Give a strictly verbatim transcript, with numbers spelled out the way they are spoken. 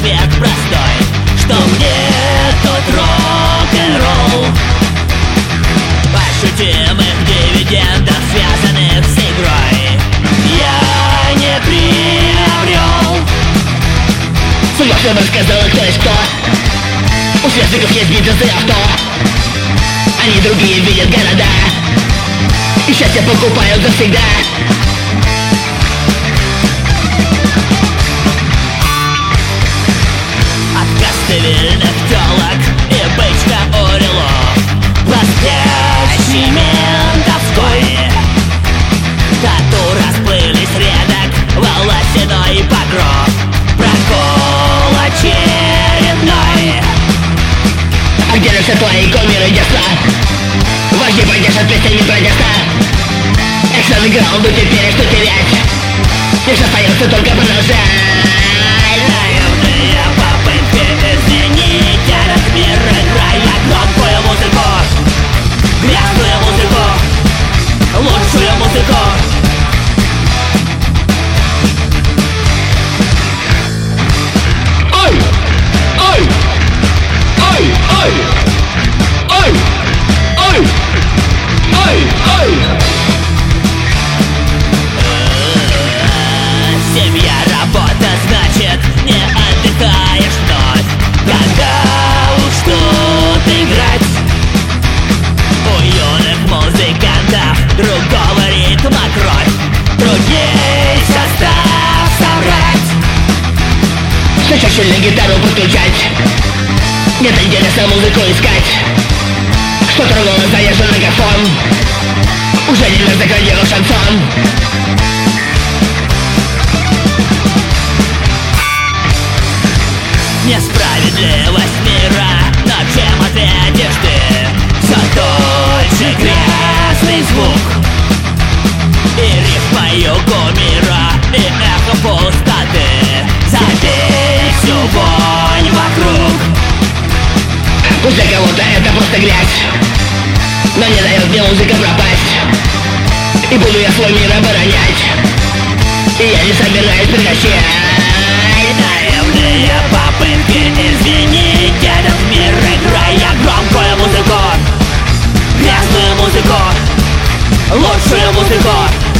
ответ простой, что мне тот рок-н-ролл ощутимых дивидендов, связанных с игрой, я не приобрел. Судьба словно сказала, кто есть кто. У сверстников есть бизнес и авто. Они другие видят города и счастье покупают завсегда. От костыльных телок и бычка орелов, блестящий ментовской, тату расплылись редок, волосяной покров, прокол очередной. А где же все твои кумиры детства? Вожди поддержат песнями протеста. Экс-андеграунду теперь что терять? Лишь остается только продолжать. Наивные попытки изменить этот мир, играя громкую музыку, грязную музыку, лучшую музыку. Ой! Ой! Ой! Ой! Ой! Ой! Ой! Ой! Семья, работа, значит, не отдыхаешь вновь, когда уж тут играть. У юных музыкантов другого ритма кровь, трудней состав собрать. Все чаще на гитару подключать. Нет интереса музыку искать. Что трогало заезжен мегафон. Уже не нас закрадил шансон. Несправедливость мира, но чем ответишь ты? Все тот же грязный звук и рифмою кумира, и эхо пустоты. Забей всю вонь вокруг. Пусть для кого-то это просто грязь, но не дает мне музыка пропасть. И буду я свой мир оборонять, и я не собираюсь прекращать. Наивные попытки изменить этот мир, играя громкую музыку, грязную музыку, лучшую музыку.